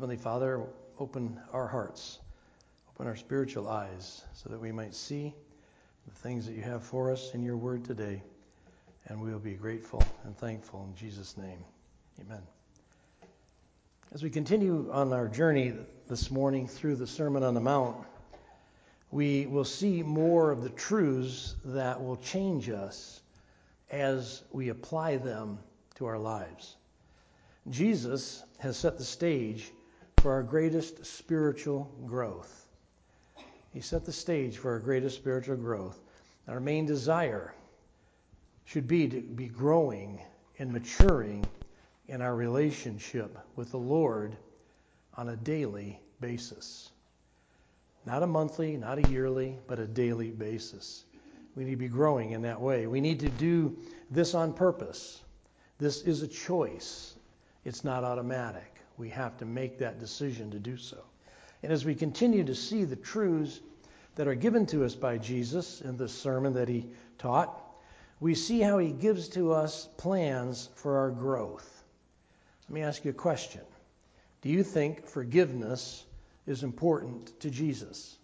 Heavenly Father, open our hearts, open our spiritual eyes so that we might see the things that you have for us in your word today. And we will be grateful and thankful in Jesus' name. Amen. As we continue on our journey this morning through the Sermon on the Mount, we will see more of the truths that will change us as we apply them to our lives. Jesus has set the stage for our greatest spiritual growth. He set the stage for our greatest spiritual growth. Our main desire should be to be growing and maturing in our relationship with the Lord on a daily basis. Not a monthly, not a yearly, but a daily basis. We need to be growing in that way. We need to do this on purpose. This is a choice. It's not automatic. We have to make that decision to do so. And as we continue to see the truths that are given to us by Jesus in this sermon that he taught, we see how he gives to us plans for our growth. Let me ask you a question. Do you think forgiveness is important to Jesus?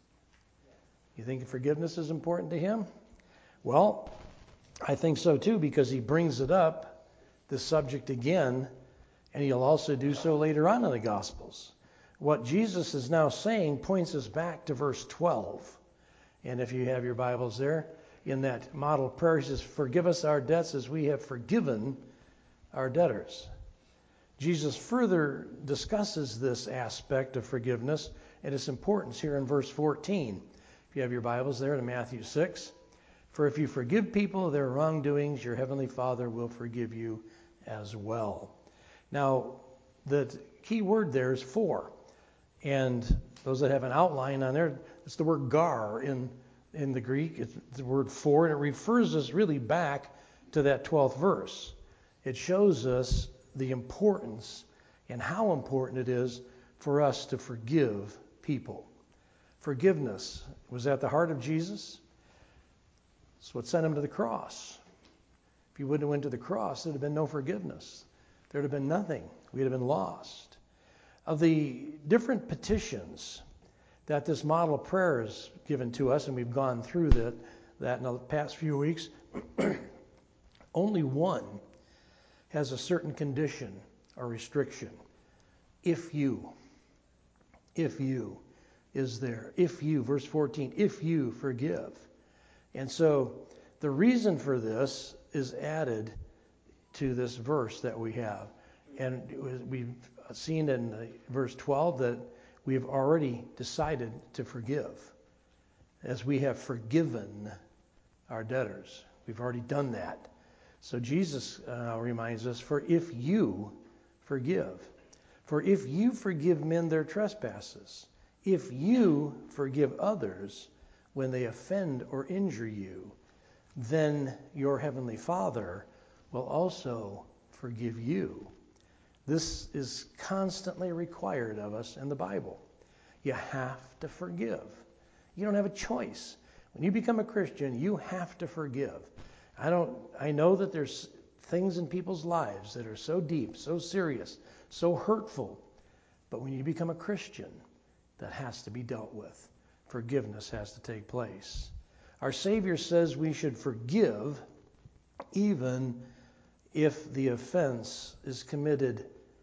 You think forgiveness is important to him? Well, I think so too, because he brings it up, this subject again, and he'll also do so later on in the Gospels. What Jesus is now saying points us back to verse 12. And if you have your Bibles there, in that model prayer, he says, "Forgive us our debts as we have forgiven our debtors." Jesus further discusses this aspect of forgiveness and its importance here in verse 14. If you have your Bibles there in Matthew 6, "For if you forgive people their wrongdoings, your heavenly Father will forgive you as well." Now, the key word there is for. And those that have an outline on there, it's the word gar in the Greek. It's the word for, and it refers us really back to that 12th verse. It shows us the importance and how important it is for us to forgive people. Forgiveness was at the heart of Jesus. It's what sent him to the cross. If he wouldn't have went to the cross, there'd have been no forgiveness. There'd have been nothing. We'd have been lost. Of the different petitions that this model prayer is given to us, and we've gone through that in the past few weeks, only one has a certain condition or restriction. If you is there. If you, verse 14, if you forgive. And so the reason for this is added to this verse that we have. And we've seen in verse 12 that we have already decided to forgive. As we have forgiven our debtors. We've already done that. So Jesus reminds us, "For if you forgive. For if you forgive men their trespasses. If you forgive others when they offend or injure you, then your heavenly Father will also forgive you." This is constantly required of us in the Bible. You have to forgive. You don't have a choice. When you become a Christian, you have to forgive. I know that there's things in people's lives that are so deep, so serious, so hurtful. But when you become a Christian, that has to be dealt with. Forgiveness has to take place. Our Savior says we should forgive even if the offense is committed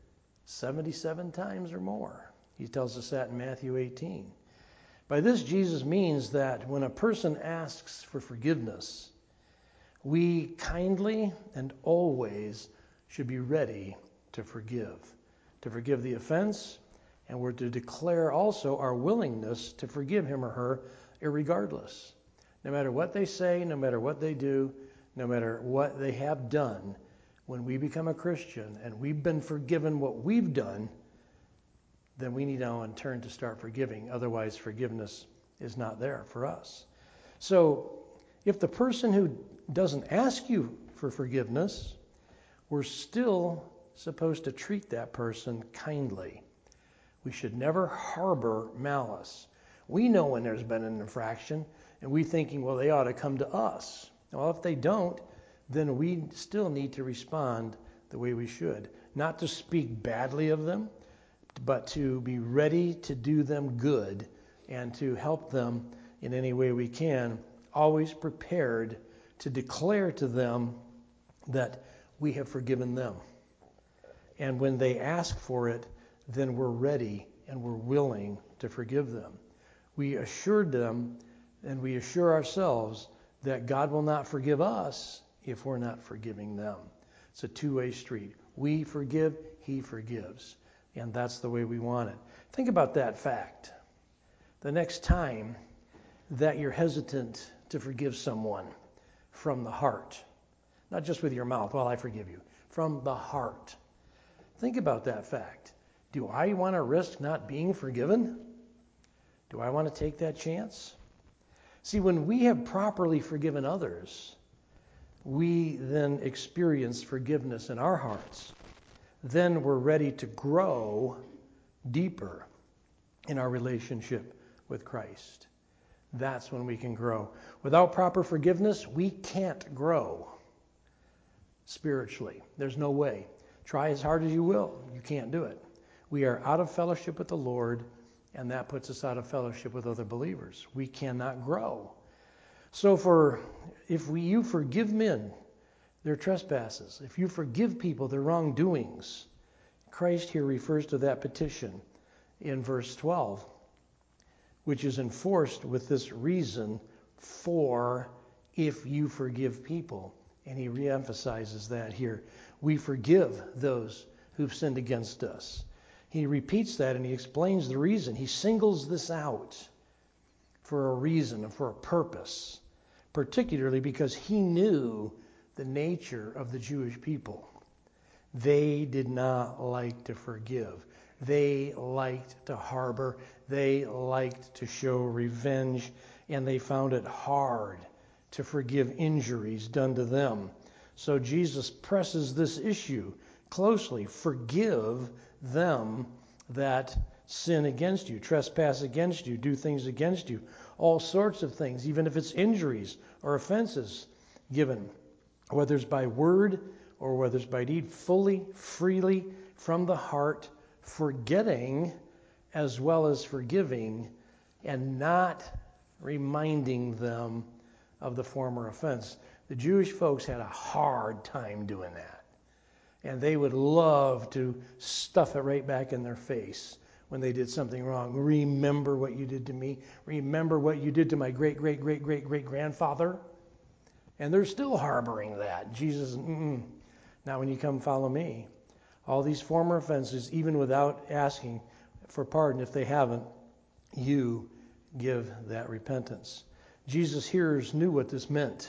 77 times or more. He tells us that in Matthew 18. By this, Jesus means that when a person asks for forgiveness, we kindly and always should be ready to forgive the offense, and we're to declare also our willingness to forgive him or her irregardless. No matter what they say, no matter what they do, no matter what they have done, when we become a Christian and we've been forgiven what we've done, then we need now in turn to start forgiving. Otherwise, forgiveness is not there for us. So if the person who doesn't ask you for forgiveness, we're still supposed to treat that person kindly. We should never harbor malice. We know when there's been an infraction, and we're thinking, well, they ought to come to us. Well, if they don't, then we still need to respond the way we should. Not to speak badly of them, but to be ready to do them good and to help them in any way we can, always prepared to declare to them that we have forgiven them. And when they ask for it, then we're ready and we're willing to forgive them. We assured them and we assure ourselves that God will not forgive us if we're not forgiving them. It's a two-way street. We forgive, He forgives. And that's the way we want it. Think about that fact. The next time that you're hesitant to forgive someone from the heart, not just with your mouth, well, I forgive you, from the heart. Think about that fact. Do I want to risk not being forgiven? Do I want to take that chance? See, when we have properly forgiven others, we then experience forgiveness in our hearts. Then we're ready to grow deeper in our relationship with Christ. That's when we can grow. Without proper forgiveness, we can't grow spiritually. There's no way. Try as hard as you will. You can't do it. We are out of fellowship with the Lord, and that puts us out of fellowship with other believers. We cannot grow. So if you forgive men their trespasses, if you forgive people their wrongdoings, Christ here refers to that petition in verse 12, which is enforced with this reason for if you forgive people. And he reemphasizes that here. We forgive those who've sinned against us. He repeats that and he explains the reason. He singles this out for a reason and for a purpose, particularly because he knew the nature of the Jewish people. They did not like to forgive. They liked to harbor. They liked to show revenge, and they found it hard to forgive injuries done to them. So Jesus presses this issue closely. Forgive them that sin against you, trespass against you, do things against you, all sorts of things, even if it's injuries or offenses given, whether it's by word or whether it's by deed, fully, freely, from the heart, forgetting as well as forgiving, and not reminding them of the former offense. The Jewish folks had a hard time doing that. And they would love to stuff it right back in their face when they did something wrong. Remember what you did to me. Remember what you did to my great-great-great-great-great-grandfather. And they're still harboring that. Jesus, now when you come follow me, all these former offenses, even without asking for pardon, if they haven't, you give that repentance. Jesus' hearers knew what this meant.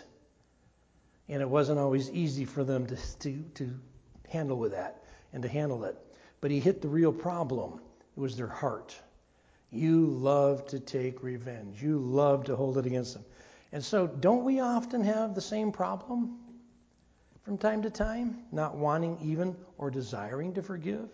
And it wasn't always easy for them to handle with that and to handle it. But he hit the real problem. It was their heart. You love to take revenge. You love to hold it against them. And so don't we often have the same problem from time to time? Not wanting even or desiring to forgive?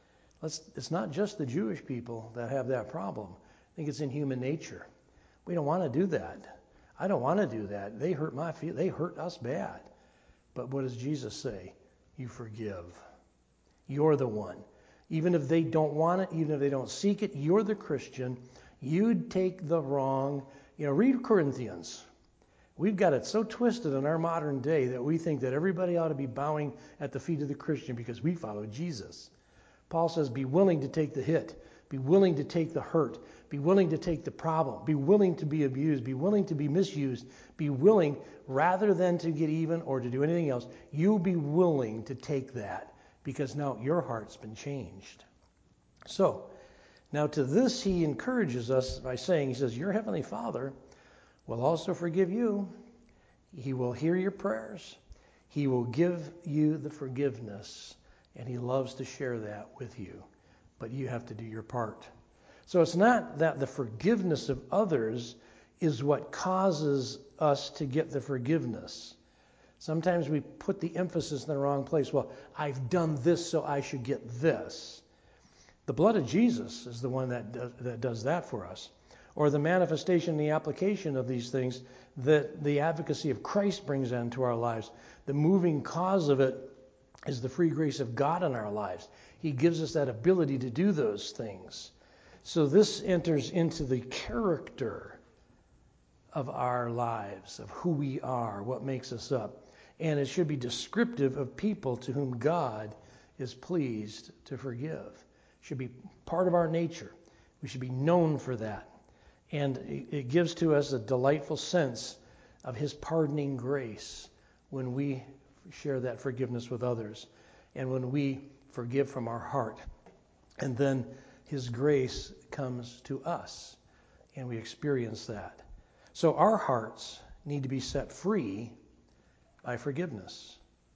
It's not just the Jewish people that have that problem. I think it's in human nature. We don't want to do that. I don't want to do that. They hurt my feelings. They hurt us bad. But what does Jesus say? You forgive. You're the one. Even if they don't want it, even if they don't seek it, you're the Christian. You'd take the wrong. Read Corinthians. We've got it so twisted in our modern day that we think that everybody ought to be bowing at the feet of the Christian because we follow Jesus. Paul says, be willing to take the hit. Be willing to take the hurt. Be willing to take the problem. Be willing to be abused. Be willing to be misused. Be willing, rather than to get even or to do anything else, you be willing to take that because now your heart's been changed. So, now to this he encourages us by saying, he says, your heavenly Father will also forgive you. He will hear your prayers. He will give you the forgiveness, and he loves to share that with you. But you have to do your part. So it's not that the forgiveness of others is what causes us to get the forgiveness. Sometimes we put the emphasis in the wrong place. Well, I've done this, so I should get this. The blood of Jesus is the one that does that for us. Or the manifestation and the application of these things that the advocacy of Christ brings into our lives. The moving cause of it is the free grace of God in our lives. He gives us that ability to do those things. So this enters into the character of our lives, of who we are, what makes us up. And it should be descriptive of people to whom God is pleased to forgive. It should be part of our nature. We should be known for that. And it gives to us a delightful sense of his pardoning grace when we share that forgiveness with others and when we forgive from our heart. And then his grace comes to us and we experience that. So our hearts need to be set free by forgiveness.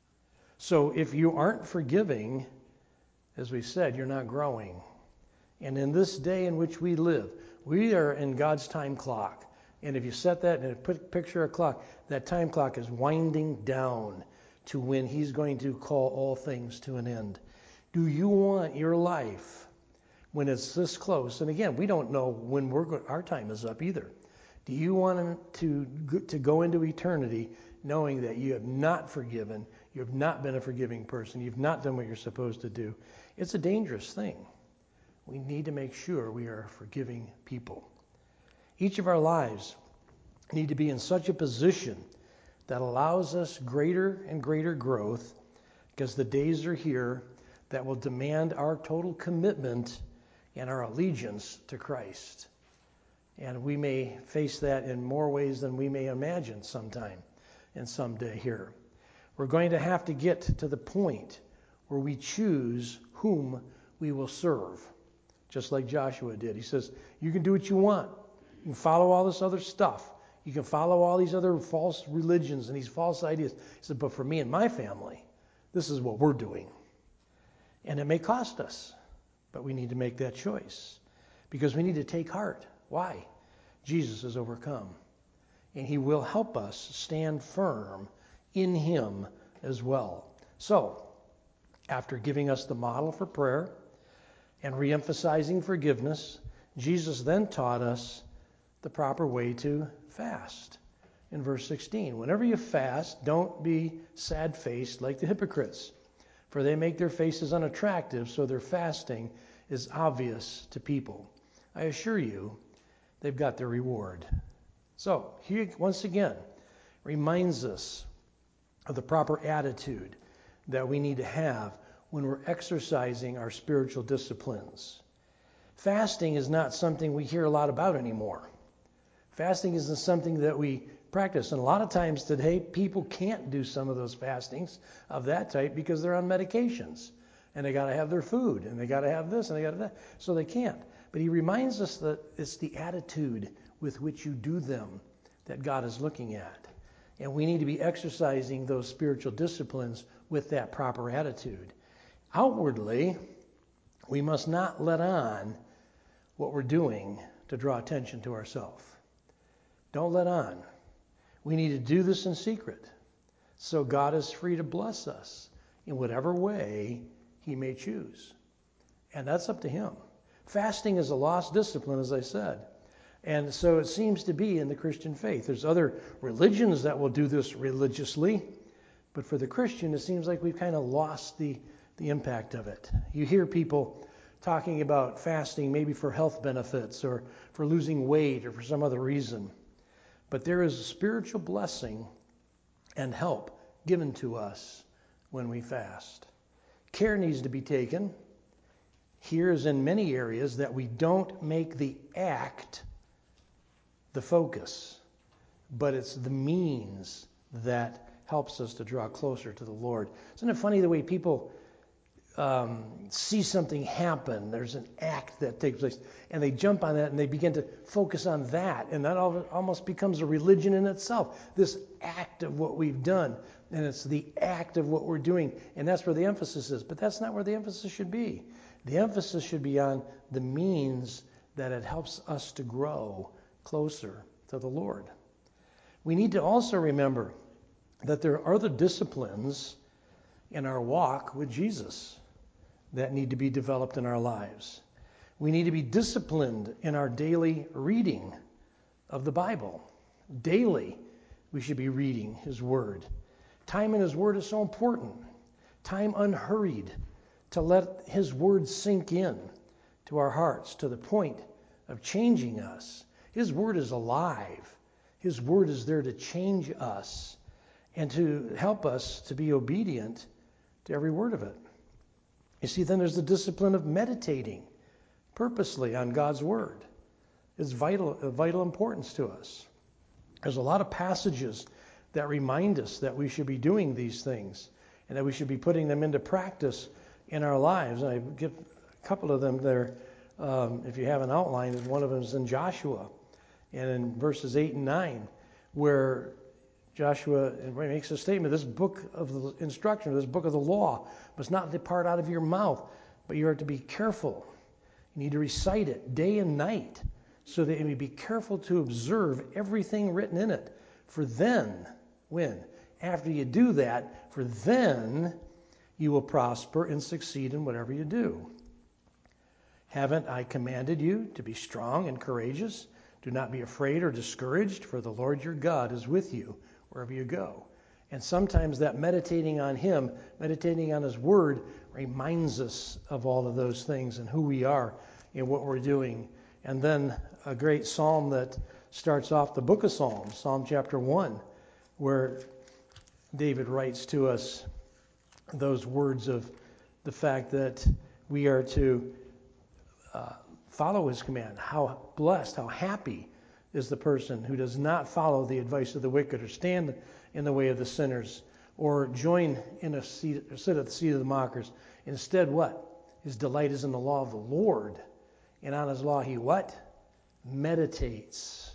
So if you aren't forgiving, as we said, you're not growing. And in this day in which we live, we are in God's time clock. And if you set that and picture a clock, that time clock is winding down to when he's going to call all things to an end. Do you want your life, when it's this close, and again, we don't know when our time is up either. Do you want to go into eternity knowing that you have not forgiven, you have not been a forgiving person, you've not done what you're supposed to do? It's a dangerous thing. We need to make sure we are forgiving people. Each of our lives need to be in such a position that allows us greater and greater growth, because the days are here that will demand our total commitment and our allegiance to Christ. And we may face that in more ways than we may imagine sometime and someday here. We're going to have to get to the point where we choose whom we will serve, just like Joshua did. He says, you can do what you want. You can follow all this other stuff. You can follow all these other false religions and these false ideas. He said, but for me and my family, this is what we're doing. And it may cost us, but we need to make that choice because we need to take heart. Why? Jesus has overcome, and he will help us stand firm in him as well. So, after giving us the model for prayer and reemphasizing forgiveness, Jesus then taught us the proper way to fast. In verse 16, whenever you fast, don't be sad-faced like the hypocrites, for they make their faces unattractive, so their fasting is obvious to people. I assure you, they've got their reward. So, he once again reminds us of the proper attitude that we need to have when we're exercising our spiritual disciplines. Fasting is not something we hear a lot about anymore. Fasting isn't something that we practice. And a lot of times today, people can't do some of those fastings of that type because they're on medications. And they got to have their food, and they got to have this, and they got to that. So they can't. But he reminds us that it's the attitude with which you do them that God is looking at. And we need to be exercising those spiritual disciplines with that proper attitude. Outwardly, we must not let on what we're doing to draw attention to ourselves. Don't let on. We need to do this in secret, so God is free to bless us in whatever way he may choose. And that's up to him. Fasting is a lost discipline, as I said. And so it seems to be in the Christian faith. There's other religions that will do this religiously, but for the Christian, it seems like we've kind of lost the impact of it. You hear people talking about fasting maybe for health benefits or for losing weight or for some other reason. But there is a spiritual blessing and help given to us when we fast. Care needs to be taken. Here as in many areas that we don't make the act the focus, but it's the means that helps us to draw closer to the Lord. Isn't it funny the way people see something happen? There's an act that takes place, and they jump on that and they begin to focus on that, and that almost becomes a religion in itself. This act of what we've done, and it's the act of what we're doing, and that's where the emphasis is. But that's not where the emphasis should be. The emphasis should be on the means that it helps us to grow closer to the Lord. We need to also remember that there are other disciplines in our walk with Jesus that need to be developed in our lives. We need to be disciplined in our daily reading of the Bible. Daily, we should be reading his word. Time in his word is so important. time unhurried to let his word sink in to our hearts to the point of changing us. His word is alive. His word is there to change us and to help us to be obedient to every word of it. You see, then there's the discipline of meditating purposely on God's word. It's of vital importance to us. There's a lot of passages that remind us that we should be doing these things and that we should be putting them into practice in our lives. I give a couple of them there. If you have an outline, one of them is in Joshua, and in verses 8 and 9, where Joshua makes a statement, this book of the instruction, this book of the law must not depart out of your mouth, but you are to be careful. You need to recite it day and night so that you may be careful to observe everything written in it. For then, after you do that, for then you will prosper and succeed in whatever you do. Haven't I commanded you to be strong and courageous? Do not be afraid or discouraged, for the Lord your God is with you wherever you go. And sometimes that meditating on him, meditating on his word, reminds us of all of those things and who we are and what we're doing. And then a great psalm that starts off the book of Psalms, Psalm chapter 1, where David writes to us those words of the fact that we are to follow his command. How blessed, how happy is the person who does not follow the advice of the wicked or stand in the way of the sinners or join in a seat or sit at the seat of the mockers. Instead, what? His delight is in the law of the Lord. And on his law he what? Meditates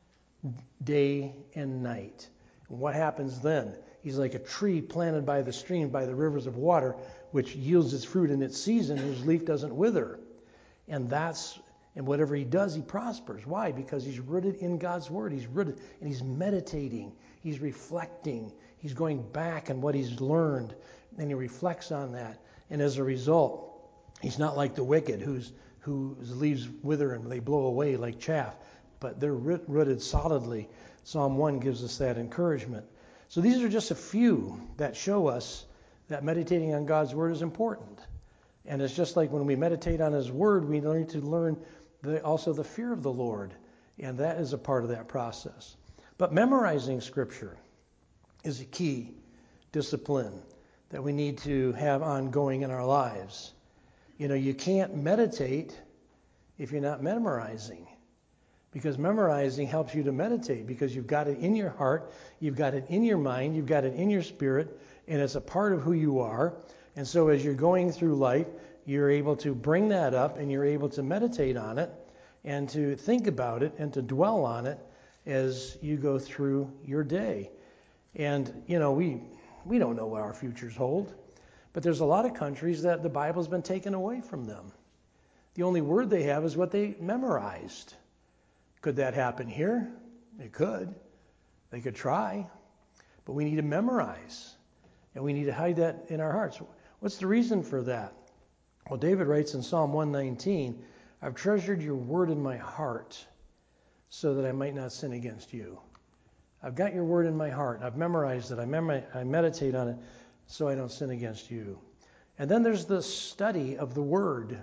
day and night. And what happens then? He's like a tree planted by the stream, by the rivers of water, which yields its fruit in its season, whose leaf doesn't wither. And whatever he does, he prospers. Why? Because he's rooted in God's word. He's rooted, and he's meditating. He's reflecting. He's going back on what he's learned, and he reflects on that. And as a result, he's not like the wicked, whose leaves wither and they blow away like chaff, but they're rooted solidly. Psalm 1 gives us that encouragement. So these are just a few that show us that meditating on God's word is important. And it's just like when we meditate on his word, we learn to learn also the fear of the Lord. And that is a part of that process. But memorizing scripture is a key discipline that we need to have ongoing in our lives. You know, you can't meditate if you're not memorizing. Because memorizing helps you to meditate because you've got it in your heart, you've got it in your mind, you've got it in your spirit, and it's a part of who you are. And so as you're going through life, you're able to bring that up and you're able to meditate on it and to think about it and to dwell on it as you go through your day. And, you know, we don't know what our futures hold, but there's a lot of countries that the Bible's been taken away from them. The only word they have is what they memorized. Could that happen here? It could. They could try. But we need to memorize. And we need to hide that in our hearts. What's the reason for that? Well, David writes in Psalm 119, I've treasured your word in my heart so that I might not sin against you. I've got your word in my heart. I've memorized it. I meditate on it so I don't sin against you. And then there's the study of the word.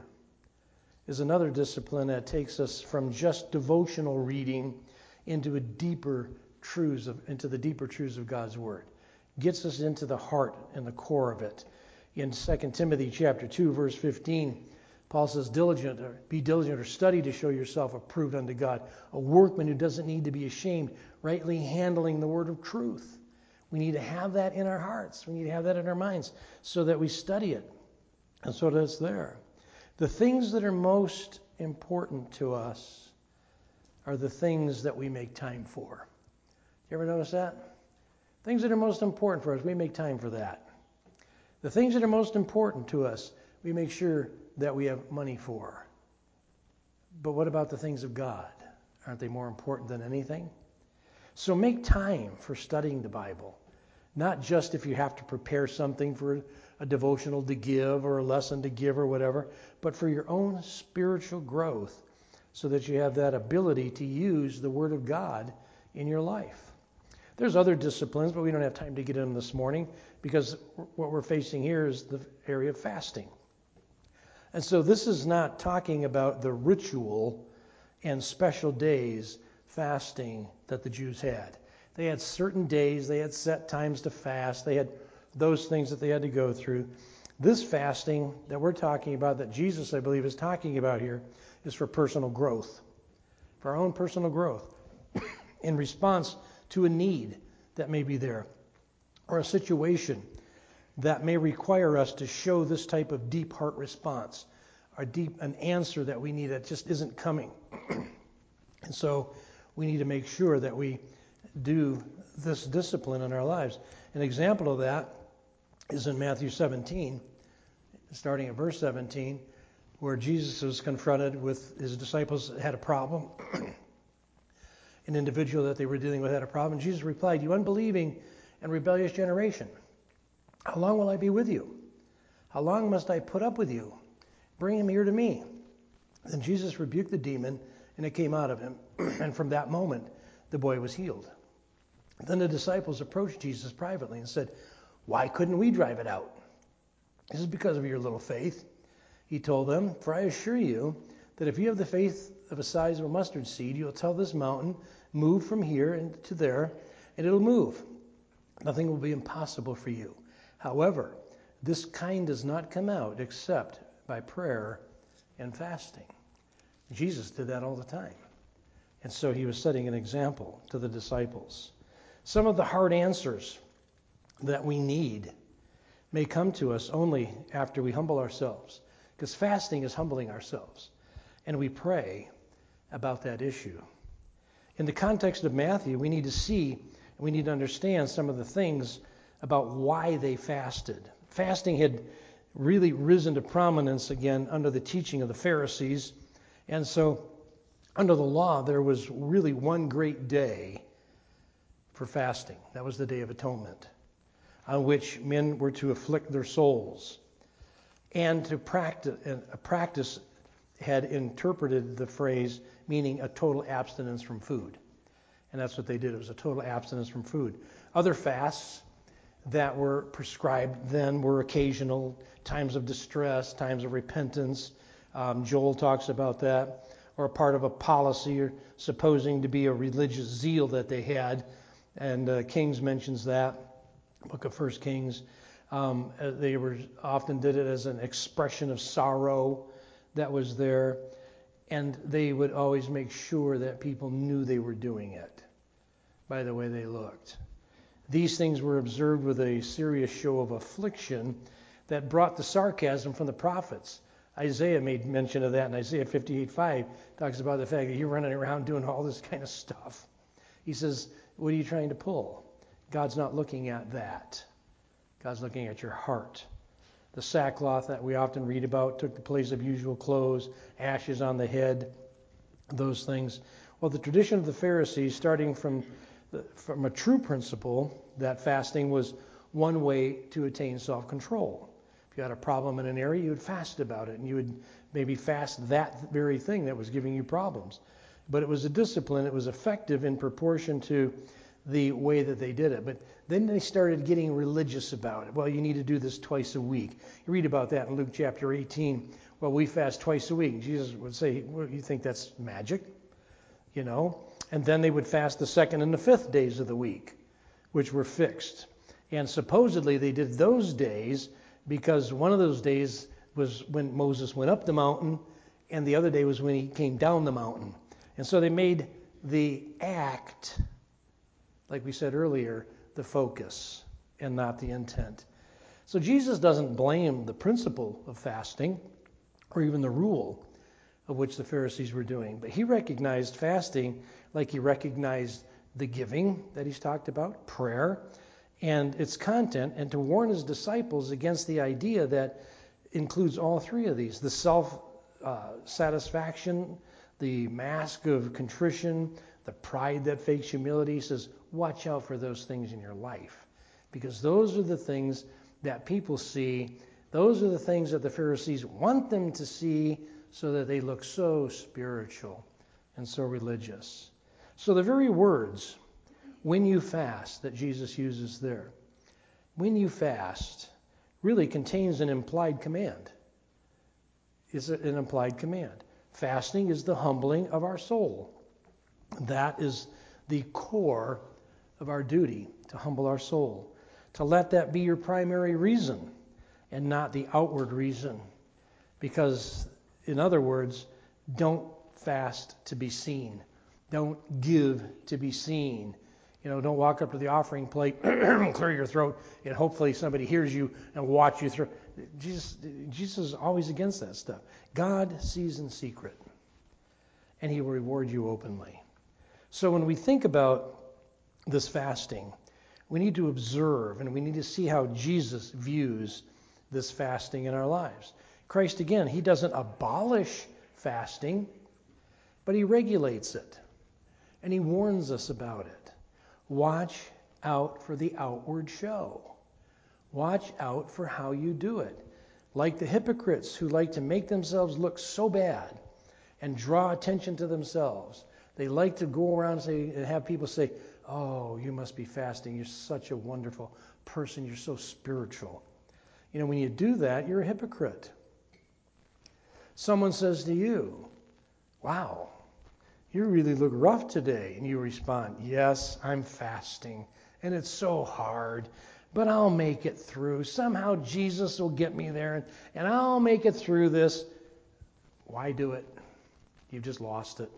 Is another discipline that takes us from just devotional reading into the deeper truths of God's word. Gets us into the heart and the core of it. In 2 Timothy chapter 2, verse 15, Paul says, be diligent or study to show yourself approved unto God, a workman who doesn't need to be ashamed, rightly handling the word of truth. We need to have that in our hearts. We need to have that in our minds so that we study it and so that it's there. The things that are most important to us are the things that we make time for. You ever notice that? Things that are most important for us, we make time for that. The things that are most important to us, we make sure that we have money for. But what about the things of God? Aren't they more important than anything? So make time for studying the Bible. Not just if you have to prepare something for a devotional to give or a lesson to give or whatever, but for your own spiritual growth so that you have that ability to use the Word of God in your life. There's other disciplines, but we don't have time to get into them this morning because what we're facing here is the area of fasting. And so this is not talking about the ritual and special days fasting that the Jews had. They had certain days, they had set times to fast, they had those things that they had to go through. This fasting that we're talking about, that Jesus, I believe, is talking about here, is for personal growth, for our own personal growth, in response to a need that may be there, or a situation that may require us to show this type of deep heart response, an answer that we need that just isn't coming. And so we need to make sure that we do this discipline in our lives. An example of that is in Matthew 17, starting at verse 17, where Jesus was confronted with his disciples had a problem. An individual that they were dealing with had a problem. Jesus replied, "You unbelieving and rebellious generation, how long will I be with you? How long must I put up with you? Bring him here to me." Then Jesus rebuked the demon, and it came out of him. And from that moment, the boy was healed. Then the disciples approached Jesus privately and said, "Why couldn't we drive it out?" "This is because of your little faith," he told them. "For I assure you that if you have the faith of the size of a mustard seed, you'll tell this mountain, 'Move from here and to there,' and it'll move. Nothing will be impossible for you. However, this kind does not come out except by prayer and fasting." Jesus did that all the time. And so he was setting an example to the disciples. Some of the hard answers that we need may come to us only after we humble ourselves, because fasting is humbling ourselves, and we pray about that issue. In the context of Matthew, we need to see, we need to understand some of the things about why they fasted. Fasting had really risen to prominence again under the teaching of the Pharisees, and so under the law, there was really one great day for fasting. That was the Day of Atonement, on which men were to afflict their souls. And to practice had interpreted the phrase meaning a total abstinence from food. And that's what they did. It was a total abstinence from food. Other fasts that were prescribed then were occasional, times of distress, times of repentance. Joel talks about that, or a part of a policy, or supposing to be a religious zeal that they had. And Kings mentions that, book of 1 Kings. They often did it as an expression of sorrow that was there. And they would always make sure that people knew they were doing it by the way they looked. These things were observed with a serious show of affliction that brought the sarcasm from the prophets. Isaiah made mention of that in Isaiah 58:5, talks about the fact that you're running around doing all this kind of stuff. He says, what are you trying to pull? God's not looking at that. God's looking at your heart. The sackcloth that we often read about took the place of usual clothes, ashes on the head, those things. Well, the tradition of the Pharisees, starting from a true principle that fasting was one way to attain self-control. If you had a problem in an area, you would fast about it, and you would maybe fast that very thing that was giving you problems. But it was a discipline. It was effective in proportion to the way that they did it. But then they started getting religious about it. Well, you need to do this twice a week. You read about that in Luke chapter 18. Well, we fast twice a week. Jesus would say, well, you think that's magic? You know? And then they would fast the second and the fifth days of the week, which were fixed. And supposedly they did those days because one of those days was when Moses went up the mountain, and the other day was when he came down the mountain. And so they made the act, like we said earlier, the focus and not the intent. So Jesus doesn't blame the principle of fasting or even the rule of which the Pharisees were doing, but he recognized fasting like he recognized the giving that he's talked about, prayer, and its content, and to warn his disciples against the idea that includes all three of these: the self-satisfaction, the mask of contrition, the pride that fakes humility. He says, watch out for those things in your life, because those are the things that people see. Those are the things that the Pharisees want them to see so that they look so spiritual and so religious. So the very words When you fast, that Jesus uses there. When you fast really contains an implied command. It's an implied command. Fasting is the humbling of our soul. That is the core of our duty, to humble our soul. To let that be your primary reason and not the outward reason. Because, in other words, don't fast to be seen. Don't give to be seen. Don't walk up to the offering plate, clear your throat, and hopefully somebody hears you and watch you through. Jesus is always against that stuff. God sees in secret, and he will reward you openly. So when we think about this fasting, we need to observe, and we need to see how Jesus views this fasting in our lives. Christ, again, he doesn't abolish fasting, but he regulates it, and he warns us about it. Watch out for the outward show. Watch out for how you do it. Like the hypocrites who like to make themselves look so bad and draw attention to themselves. They like to go around and have people say, "Oh, you must be fasting. You're such a wonderful person. You're so spiritual." When you do that, you're a hypocrite. Someone says to you, "Wow, you really look rough today." And you respond, "Yes, I'm fasting, and it's so hard, but I'll make it through. Somehow Jesus will get me there, and I'll make it through this." Why do it? You've just lost it.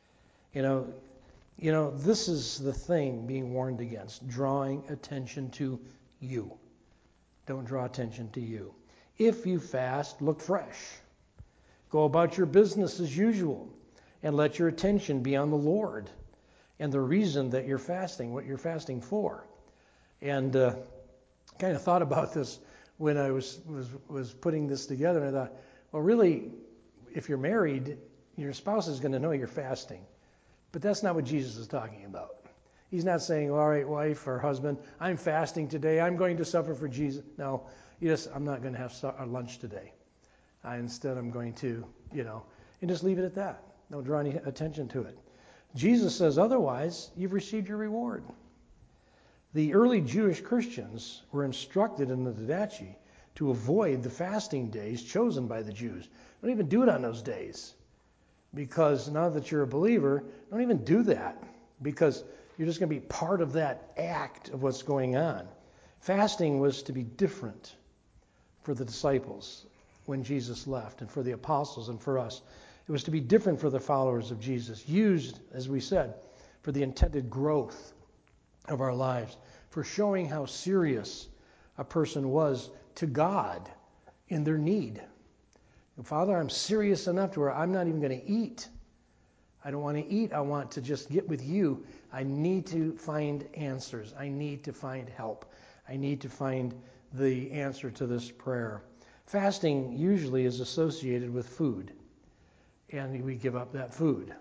This is the thing being warned against, drawing attention to you. Don't draw attention to you. If you fast, look fresh. Go about your business as usual, and let your attention be on the Lord and the reason that you're fasting, what you're fasting for. And kind of thought about this when I was putting this together, and I thought, well, really, if you're married, your spouse is going to know you're fasting. But that's not what Jesus is talking about. He's not saying, "All right, wife or husband, I'm fasting today. I'm going to suffer for Jesus." No, I'm not going to have lunch today. Instead, I'm going to, and just leave it at that. Don't draw any attention to it. Jesus says otherwise, you've received your reward. The early Jewish Christians were instructed in the Didache to avoid the fasting days chosen by the Jews. Don't even do it on those days. Because now that you're a believer, don't even do that. Because you're just going to be part of that act of what's going on. Fasting was to be different for the disciples when Jesus left, and for the apostles and for us. It was to be different for the followers of Jesus, used, as we said, for the intended growth of our lives, for showing how serious a person was to God in their need. Father, I'm serious enough to where I'm not even going to eat. I don't want to eat. I want to just get with you. I need to find answers. I need to find help. I need to find the answer to this prayer. Fasting usually is associated with food, and we give up that food.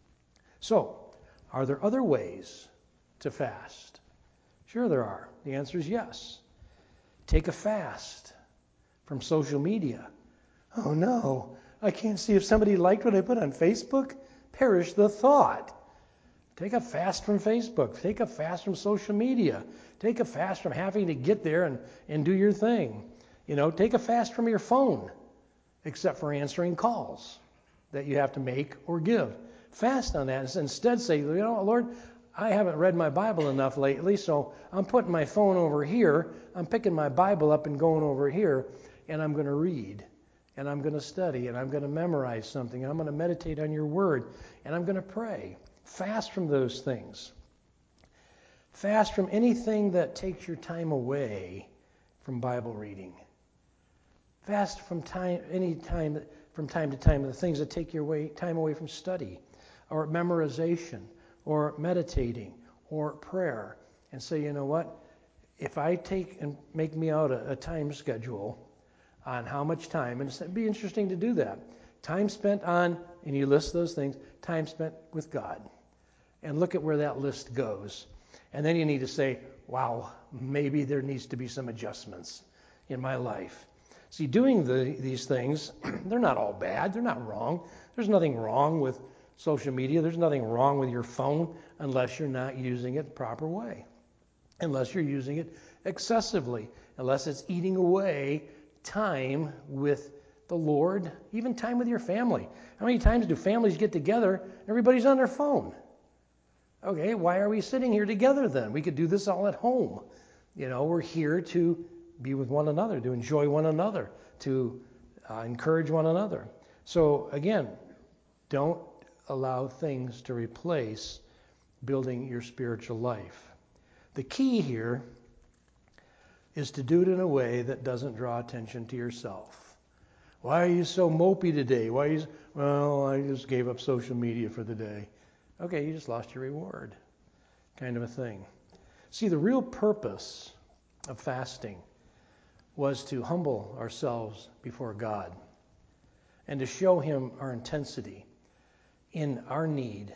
So, are there other ways to fast? Sure there are. The answer is yes. Take a fast from social media. Oh no, I can't see if somebody liked what I put on Facebook. Perish the thought. Take a fast from Facebook. Take a fast from social media. Take a fast from having to get there and do your thing. Take a fast from your phone, except for answering calls that you have to make or give. Fast on that. Instead say, Lord, I haven't read my Bible enough lately, so I'm putting my phone over here. I'm picking my Bible up and going over here, and I'm going to read, and I'm going to study, and I'm going to memorize something, and I'm going to meditate on your word, and I'm going to pray. Fast from those things. Fast from anything that takes your time away from Bible reading. Fast from time to time, the things that take your time away from study, or memorization, or meditating, or prayer. And say, you know what? If I take and make me out a time schedule on how much time, and it'd be interesting to do that. Time spent on, and you list those things, time spent with God. And look at where that list goes. And then you need to say, wow, maybe there needs to be some adjustments in my life. See, doing these things, they're not all bad. They're not wrong. There's nothing wrong with social media. There's nothing wrong with your phone. unless you're not using it the proper way, unless you're using it excessively, unless it's eating away time with the Lord, even time with your family. How many times do families get together and everybody's on their phone? Okay, why are we sitting here together then? We could do this all at home. We're here to be with one another, to enjoy one another, to encourage one another. So again, don't allow things to replace building your spiritual life. The key here is to do it in a way that doesn't draw attention to yourself. Why are you so mopey today? Well, I just gave up social media for the day. Okay, you just lost your reward, kind of a thing. See, the real purpose of fasting was to humble ourselves before God and to show him our intensity in our need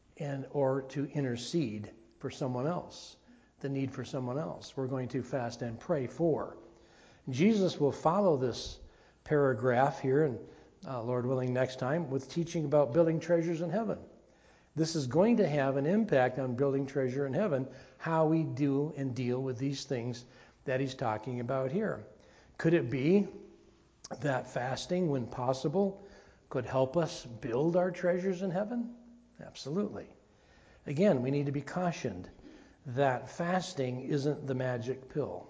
or to intercede for someone else, the need for someone else. We're going to fast and pray for. Jesus will follow this paragraph here, and Lord willing next time, with teaching about building treasures in heaven. This is going to have an impact on building treasure in heaven, how we do and deal with these things that he's talking about here. Could it be that fasting, when possible, could help us build our treasures in heaven? Absolutely. Again, we need to be cautioned that fasting isn't the magic pill.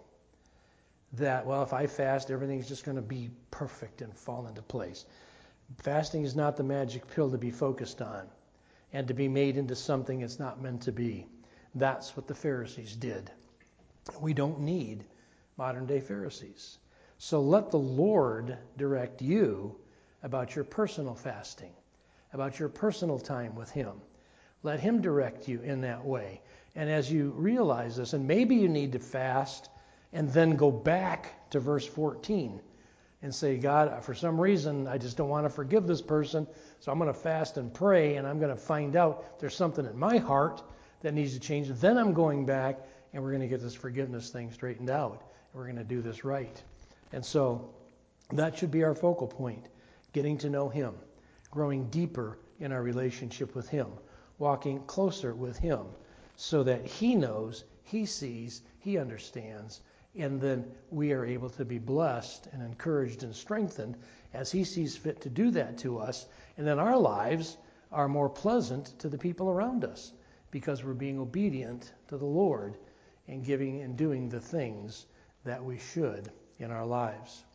That, well, if I fast, everything's just going to be perfect and fall into place. Fasting is not the magic pill to be focused on and to be made into something it's not meant to be. That's what the Pharisees did. We don't need modern-day Pharisees. So let the Lord direct you about your personal fasting, about your personal time with him. Let him direct you in that way. And as you realize this, and maybe you need to fast and then go back to verse 14 and say, God, for some reason, I just don't want to forgive this person, so I'm going to fast and pray, and I'm going to find out there's something in my heart that needs to change. Then I'm going back, and we're going to get this forgiveness thing straightened out, and we're going to do this right. And so that should be our focal point, getting to know him, growing deeper in our relationship with him, walking closer with him, so that he knows, he sees, he understands, and then we are able to be blessed and encouraged and strengthened as he sees fit to do that to us. And then our lives are more pleasant to the people around us because we're being obedient to the Lord and giving and doing the things that we should in our lives.